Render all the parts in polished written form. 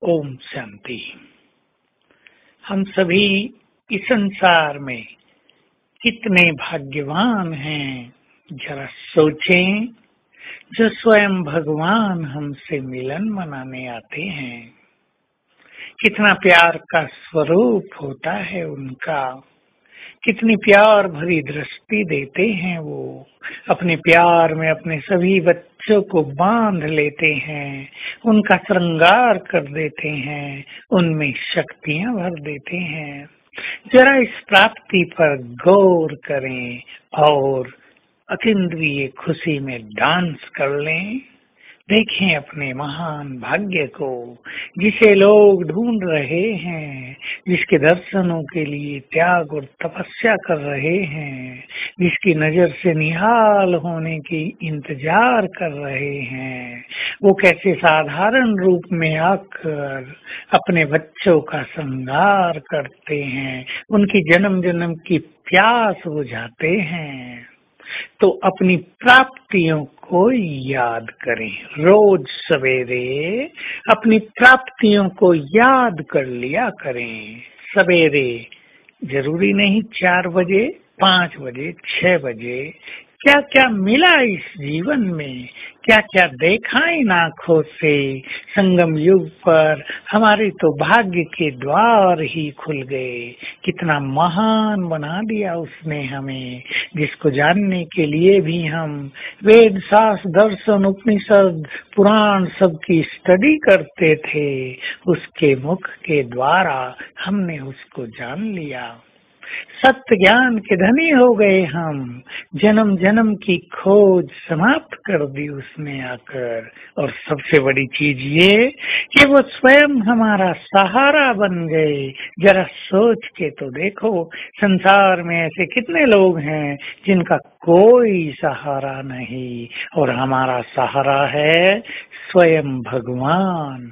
ओम शांति। हम सभी इस संसार में कितने भाग्यवान हैं, जरा सोचें। जो स्वयं भगवान हमसे मिलन मनाने आते हैं, कितना प्यार का स्वरूप होता है उनका, कितनी प्यार भरी दृष्टि देते हैं वो। अपने प्यार में अपने सभी बच्चों को बांध लेते हैं, उनका श्रृंगार कर देते हैं, उनमें शक्तियां भर देते हैं। जरा इस प्राप्ति पर गौर करें और अतीन्द्रिय खुशी में डांस कर लें। देखें अपने महान भाग्य को, जिसे लोग ढूंढ रहे हैं, जिसके दर्शनों के लिए त्याग और तपस्या कर रहे हैं, जिसकी नजर से निहाल होने की इंतजार कर रहे हैं। वो कैसे साधारण रूप में आकर अपने बच्चों का श्रृंगार करते हैं, उनकी जन्म जन्म की प्यास बुझाते हैं। तो अपनी प्राप्तियों को याद करें। रोज सवेरे अपनी प्राप्तियों को याद कर लिया करें। सवेरे जरूरी नहीं 4 बजे, 5 बजे, 6 बजे। क्या क्या मिला इस जीवन में, क्या क्या देखा इन आँखों से। संगम युग पर हमारे तो भाग्य के द्वार ही खुल गए। कितना महान बना दिया उसने हमें, जिसको जानने के लिए भी हम वेद शास्त्र दर्शन उपनिषद पुराण सबकी स्टडी करते थे। उसके मुख के द्वारा हमने उसको जान लिया। सत्य ज्ञान के धनी हो गए हम। जन्म जन्म की खोज समाप्त कर दी उसने आकर। और सबसे बड़ी चीज ये कि वो स्वयं हमारा सहारा बन गए। जरा सोच के तो देखो, संसार में ऐसे कितने लोग हैं जिनका कोई सहारा नहीं, और हमारा सहारा है स्वयं भगवान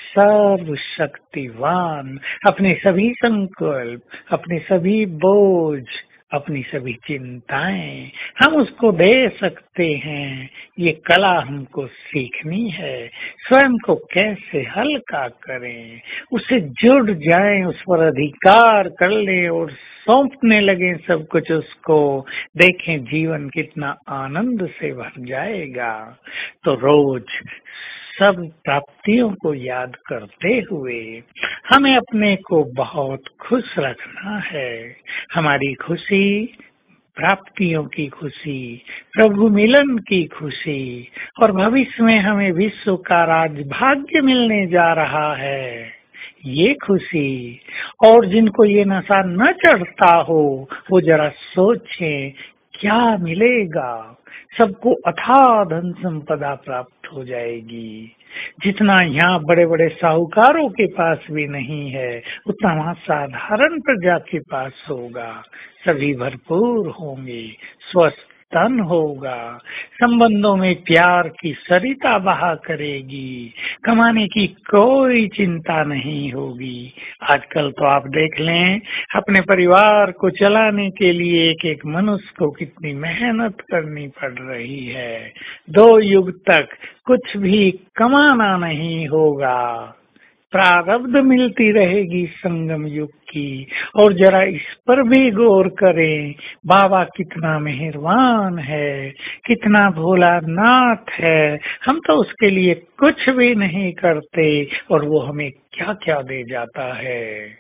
सर्वशक्तिवान। अपने सभी संकल्प, अपने सभी बोझ, अपनी सभी चिंताएं हम उसको दे सकते हैं। ये कला हमको सीखनी है, स्वयं को कैसे हल्का करें, उससे जुड़ जाएं, उस पर अधिकार कर लें और सौंपने लगे सब कुछ उसको। देखें जीवन कितना आनंद से भर जाएगा। तो रोज सब प्राप्तियों को याद करते हुए हमें अपने को बहुत खुश रखना है। हमारी खुशी प्राप्तियों की खुशी, प्रभु मिलन की खुशी, और भविष्य में हमें विश्व का राजभाग्य मिलने जा रहा है, ये खुशी। और जिनको ये नशा न चढ़ता हो, वो जरा सोचें क्या मिलेगा। सबको अथाह धन संपदा प्राप्त हो जाएगी। जितना यहाँ बड़े बड़े साहूकारों के पास भी नहीं है, उतना वहाँ साधारण प्रजा के पास होगा। सभी भरपूर होंगे, स्वस्थ तन होगा, संबंधों में प्यार की सरिता बहा करेगी, कमाने की कोई चिंता नहीं होगी। आजकल तो आप देख लें, अपने परिवार को चलाने के लिए एक एक मनुष्य को कितनी मेहनत करनी पड़ रही है। 2 युग तक कुछ भी कमाना नहीं होगा, प्रारब्ध मिलती रहेगी संगम युग की। और जरा इस पर भी गौर करें, बाबा कितना मेहरबान है, कितना भोलानाथ है। हम तो उसके लिए कुछ भी नहीं करते और वो हमें क्या क्या दे जाता है।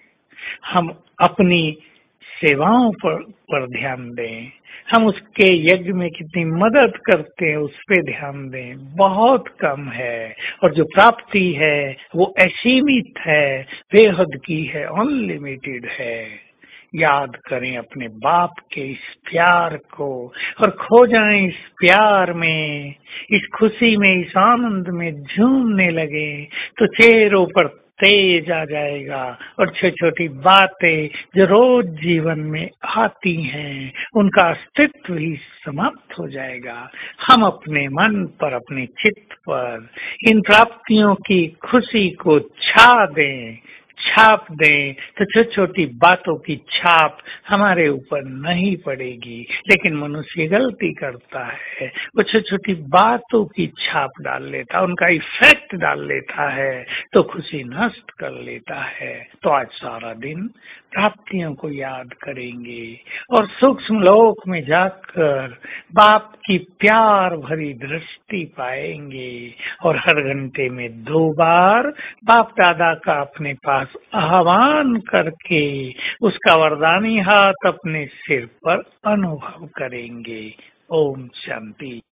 हम अपनी सेवाओं पर ध्यान दें, हम उसके यज्ञ में कितनी मदद करते हैं उस पे ध्यान दें। बहुत कम है, और जो प्राप्ति है वो असीमित है, बेहद की है, अनलिमिटेड है। याद करें अपने बाप के इस प्यार को और खो जाएं इस प्यार में, इस खुशी में, इस आनंद में झूमने लगे तो चेहरों पर तेज आ जाएगा। और छोटी छोटी बातें जो रोज जीवन में आती हैं, उनका अस्तित्व ही समाप्त हो जाएगा। हम अपने मन पर, अपने चित्त पर इन प्राप्तियों की खुशी को छा दें, छाप दें तो छोटी छोटी बातों की छाप हमारे ऊपर नहीं पड़ेगी। लेकिन मनुष्य गलती करता है, वो छोटी छोटी बातों की छाप डाल लेता है, उनका इफेक्ट डाल लेता है, तो खुशी नष्ट कर लेता है। तो आज सारा दिन प्राप्तियों को याद करेंगे और सूक्ष्म लोक में जाकर बाप की प्यार भरी दृष्टि पाएंगे और हर घंटे में 2 बार बाप दादा का अपने पास आह्वान करके उसका वरदानी हाथ अपने सिर पर अनुभव करेंगे। ओम शांति।